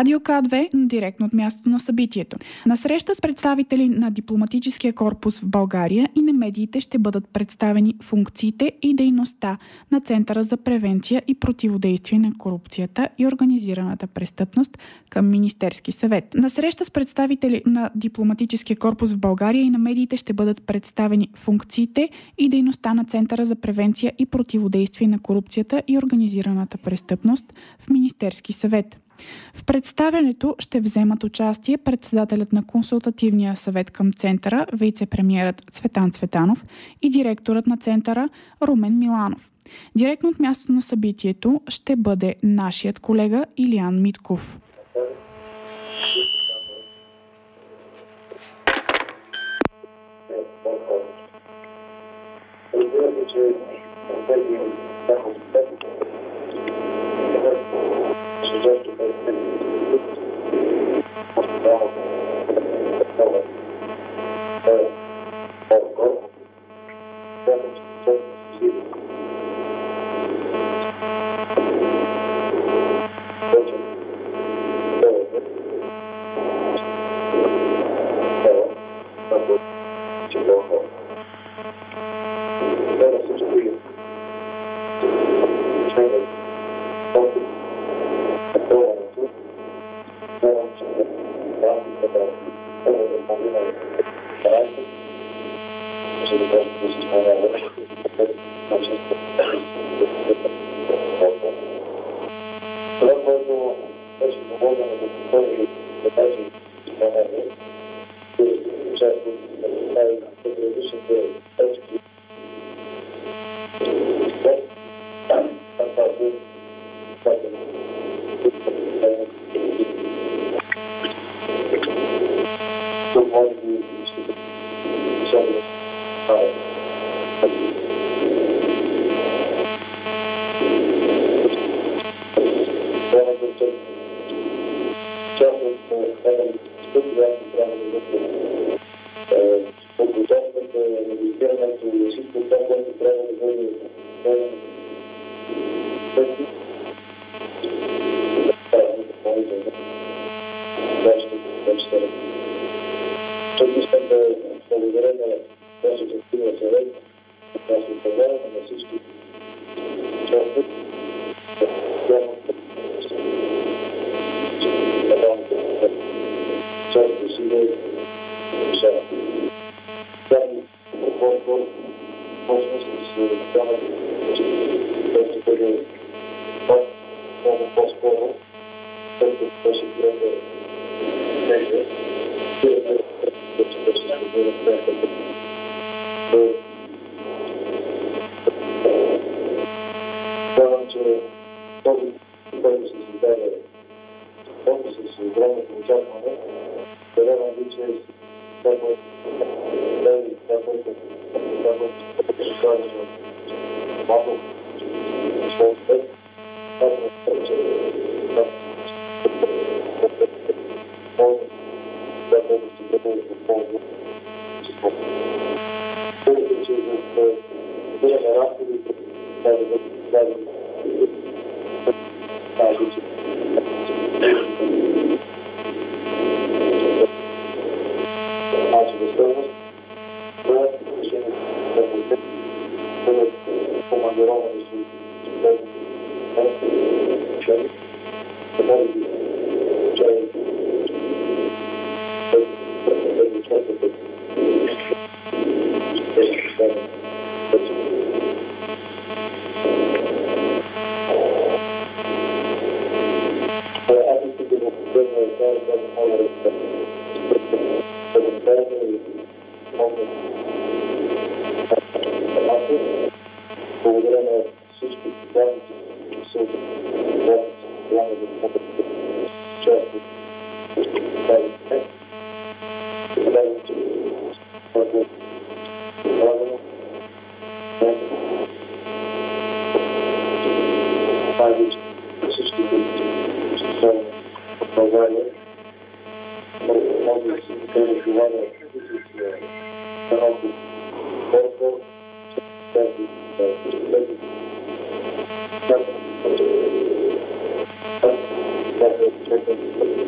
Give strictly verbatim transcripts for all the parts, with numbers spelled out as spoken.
Радио К две, директно от мястото на събитието. На среща с представители на дипломатическия корпус в България и на медиите ще бъдат представени функциите и дейността на Центъра за превенция и противодействие на корупцията и организираната престъпност към Министерски съвет. На среща с представители на дипломатическия корпус в България и на медиите ще бъдат представени функциите и дейността на Центъра за превенция и противодействие на корупцията и организираната престъпност в Министерски съвет. В представянето ще вземат участие председателят на Консултативния съвет към Центъра, вице-премиерът Цветан Цветанов и директорът на Центъра Румен Миланов. Директно от мястото на събитието ще бъде нашият колега Илиян Митков. Thank you.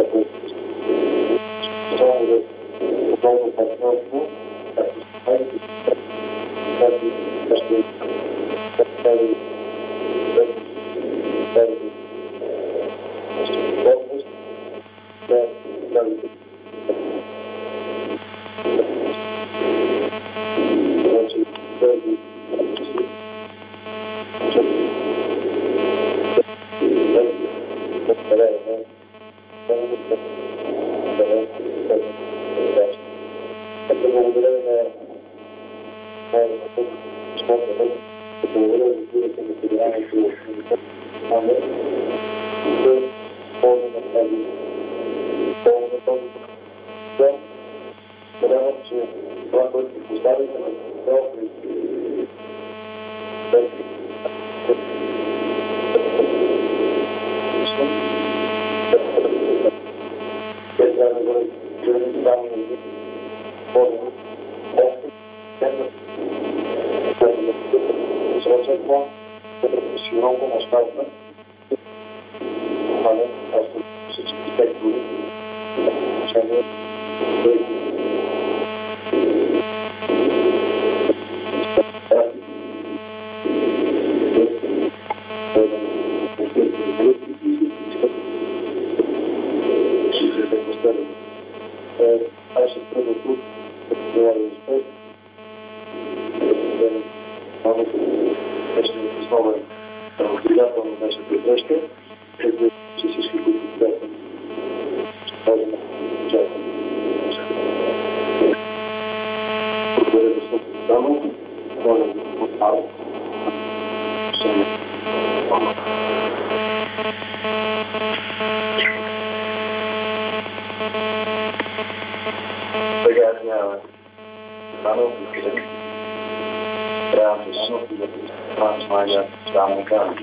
Meine Damen und Herren.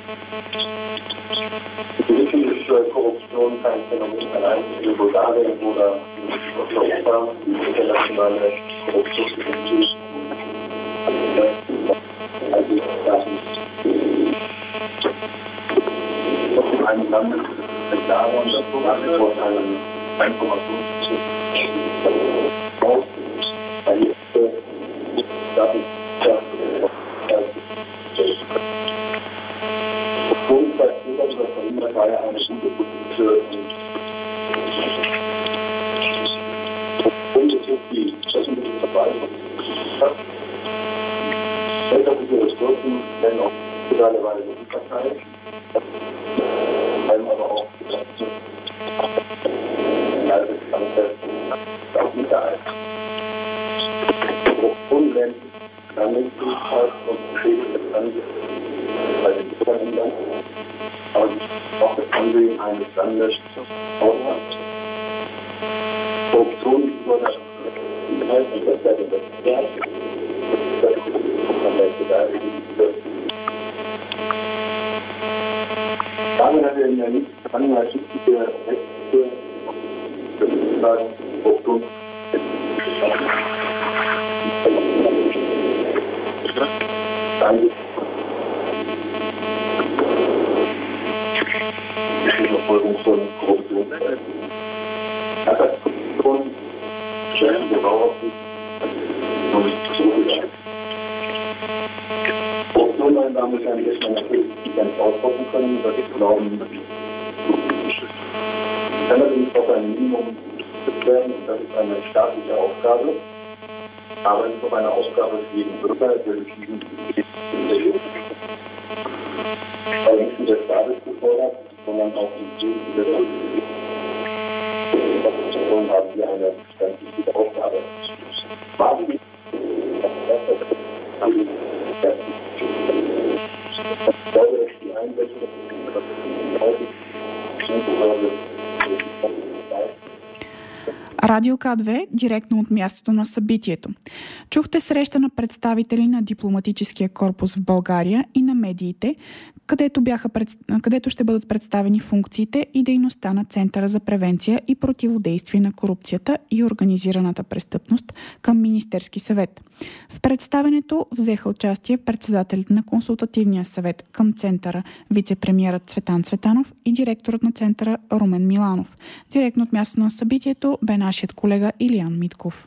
Wir wissen, dass Korruption kein Phänomen allein in Bulgarien oder in Europa, die internationale Korruptionsindustrie. Also, das ist in einem Land mit Jahren, das nach wie vor einen eins Komma fünf aus. Das ist war ja eine gute Position und es ist die öffentliche Verwaltung. Öffentliche Ressourcen werden auch mittlerweile verteilt, haben aber auch auch Sicherheit. Korruption Landesfähigkeit und beschädigte Lande bei den Bürgern aber auch das Ansehen eines Landes ausmacht. Korruption ist über das Inhalt und das Wert und das Wert. Das ist man da damit hat er in der nicht Vergangenheit wichtige Rechte sozusagen Korruption Danke. Die Verfolgung von Korruption. Korruption stellen wir auch noch nicht so gut. Korruption, meine Damen und Herren, ist man natürlich nicht ganz ausrotten können, das ist glauben, kann allerdings auf ein Minimum geschützt werden und das ist eine staatliche Aufgabe. Aber es ist auch eine Aufgabe für jeden Bürger, der durch diesen Weg aber nicht nur der Staat ist gefordert, sondern auch die Zukunft der haben wir eine ganz wichtige Aufgabe. Warten wir ich glaube, dass die Einbeziehung Радио К две, директно от мястото на събитието. Чухте среща на представители на дипломатическия корпус в България и на медиите, където, бяха пред... където ще бъдат представени функциите и дейността на Центъра за превенция и противодействие на корупцията и организираната престъпност към Министерски съвет. В представенето взеха участие председателите на Консултативния съвет към Центъра, вице-премиерът Цветан Цветанов и директорът на Центъра Румен Миланов. Директно от мястото на събитието бе нашият колега Илиян Митков.